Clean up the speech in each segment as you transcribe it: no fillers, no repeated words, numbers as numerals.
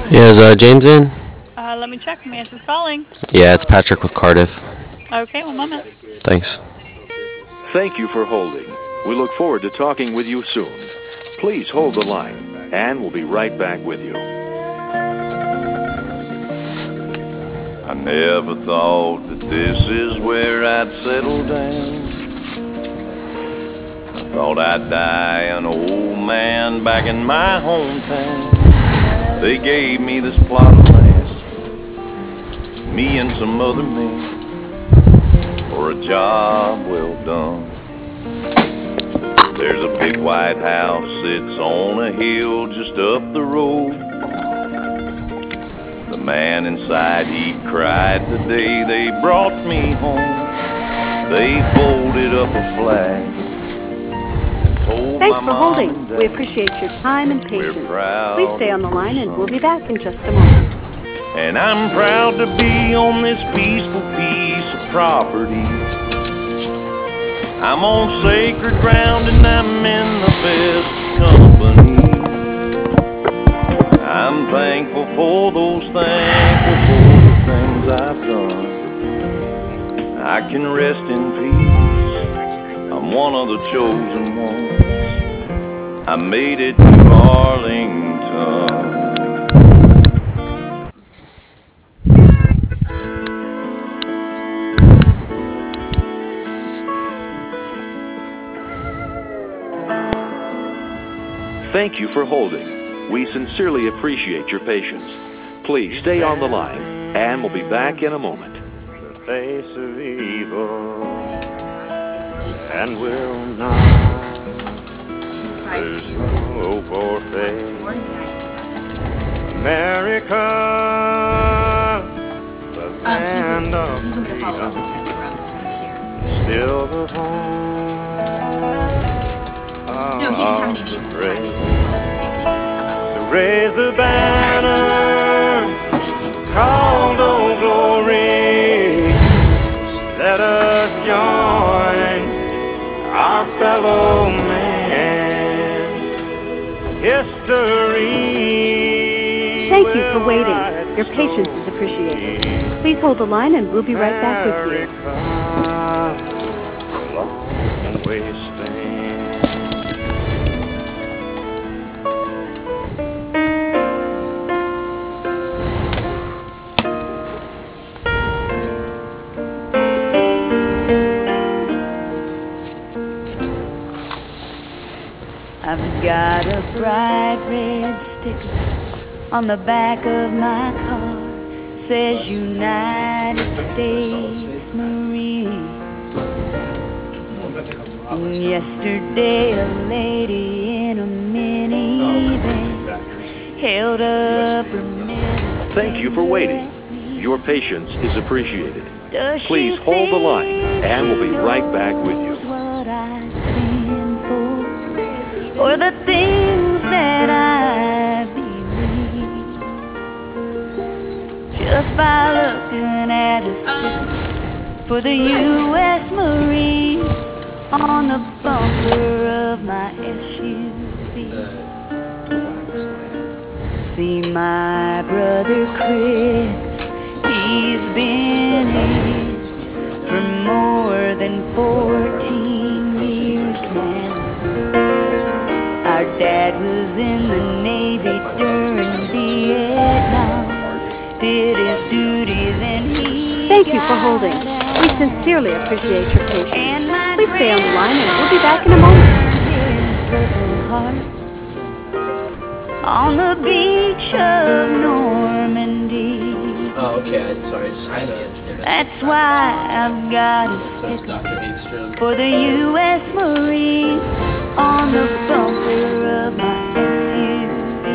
Yeah, is James in? Let me check. May I who's calling? Yeah, it's Patrick with Cardiff. Okay, one moment. Thanks. Thank you for holding. We look forward to talking with you soon. Please hold the line, and we'll be right back with you. I never thought that this is where I'd settle down. I thought I'd die an old man back in my hometown. They gave me this plot of land, me and some other men, for a job well done. There's a big white house sits on a hill just up the road. The man inside, he cried the day they brought me home. They folded up a flag. Thanks for holding. We appreciate your time and patience. Please stay on the line and we'll be back in just a moment. And I'm proud to be on this peaceful piece of property. I'm on sacred ground and I'm in the best company. I'm thankful for those thankful for the things I've done. I can rest in peace. I'm one of the chosen ones. I made it to Arlington. Thank you for holding. We sincerely appreciate your patience. Please stay on the line, and we'll be back in a moment. The face of evil, and will not lose hope or faith. America, the land of freedom, still the home of the brave. To raise the banner called Old Glory, let us join our fellow man. History. Thank you for waiting. Your patience is appreciated. Please hold the line and we'll be right back with you. I've got a bright red sticker on the back of my car. Says United States Marine. And yesterday a lady in a minivan held up her middle. Thank you for waiting. Your patience is appreciated. Please hold the line, and we'll be right back with you. Or the things that I believe, just by looking at a sticker for the U.S. Marines on the bumper of my SUV. See my brother Chris, he's been in for more than 14 years now. Our dad was in the Navy during Vietnam, did his duty, then he Thank you for holding. We sincerely appreciate your patience. Please stay on the line and we'll be back in a moment. On the beach of Normandy. Oh, okay. Sorry. That's why I've got a sticker for the U.S. Marines on the bumper of my SUV.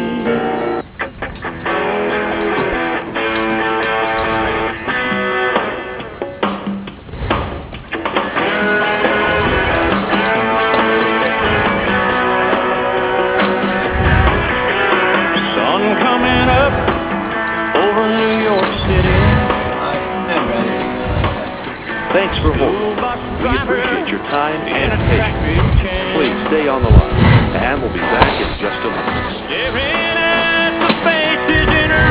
Sun coming up over New York City. Thanks for holding. We appreciate your time and patience. Please stay on the line, and we'll be back in just a moment. Staring at the faces in her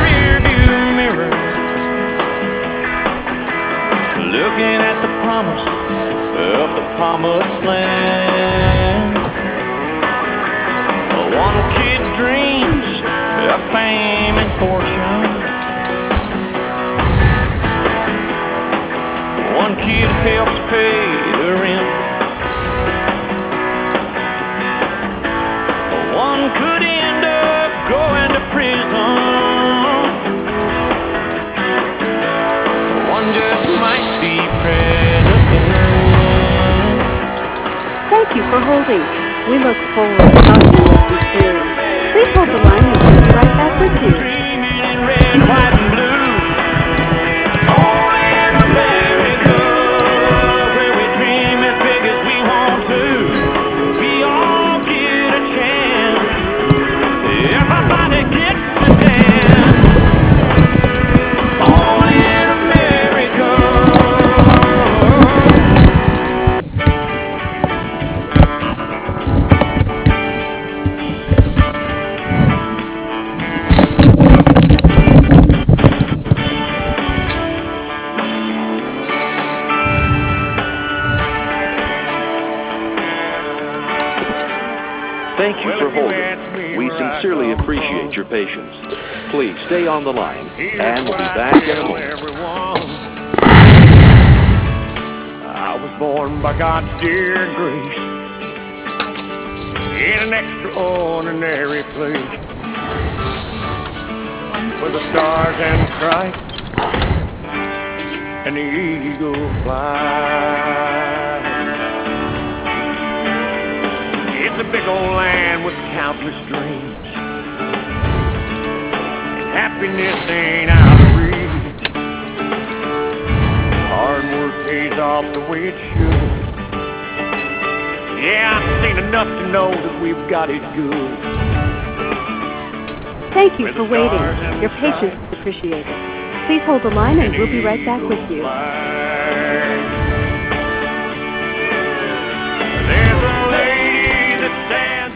for holding. We look forward to talking with you soon. Please hold the line and we'll be right back with you. Dreaming in red, white, and blue. Only in America, where we dream as big as we want to. We all get a chance. Everybody gets a dance. Only in America. Thank you for holding. We sincerely appreciate your patience. Please stay on the line, and we'll be back in a moment. I was born by God's dear grace in an extraordinary place where the stars and stripes and the eagle fly. It's a big old land with countless dreams. Happiness ain't out of reach. Hard work pays off the way it should. Yeah, I've seen enough to know that we've got it good. Thank you for waiting. Your patience is appreciated. Please hold the line and we'll be right back with you. There's a lady that stands.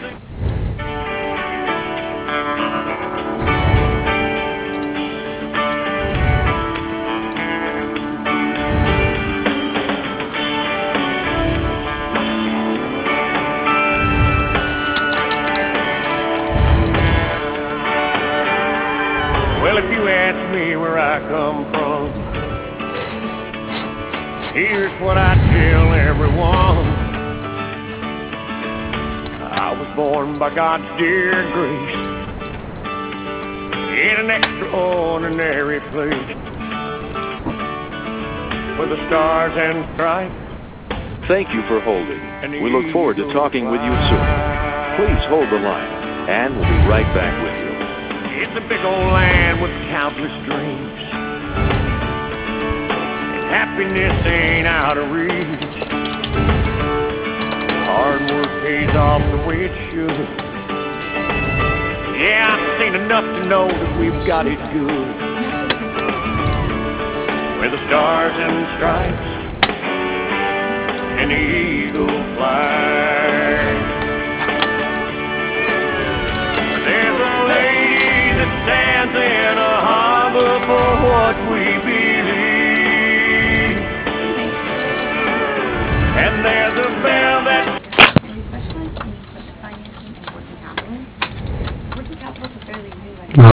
Well, if you ask me where I come from, here's what I tell everyone. I was born by God's dear grace in an extraordinary place where the stars and stripes. Thank you for holding. We look forward to talking with you soon. Please hold the line, and we'll be right back with you. It's a big old land with countless dreams. Happiness ain't out of reach. Hard work pays off the way it should. Yeah, I've seen enough to know that we've got it good. Where the stars and stripes and the eagle fly. There's a lady that stands in a harbor for what we be.